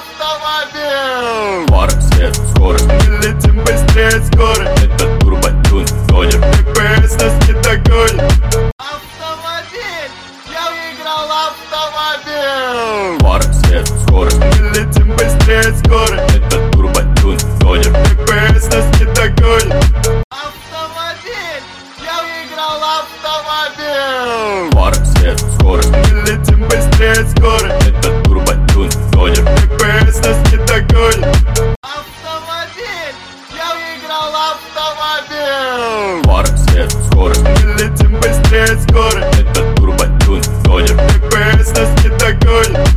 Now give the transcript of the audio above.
автомобиль. Фары, свет, скорость, мы летим быстрее скорой. Это турбо-тюн, Донер, ДПС нас не догонит. Автомобиль, я выиграл автомобиль. Фары, свет, скорость, мы летим быстрее скорой. Это турбо-тюн, Донер, ДПС нас не догонит. Автомобиль, я выиграл автомобиль. Фары, свет, скорость, мы летим быстрее скорой. Это турбо-тюн, Донер, ДПС нас не догонит. Автомобиль, я выиграл автомобиль. Фары, свет, скорость, мы летим быстрее скорой. Это турбо-тюн, Донер, ДПС нас не догонит.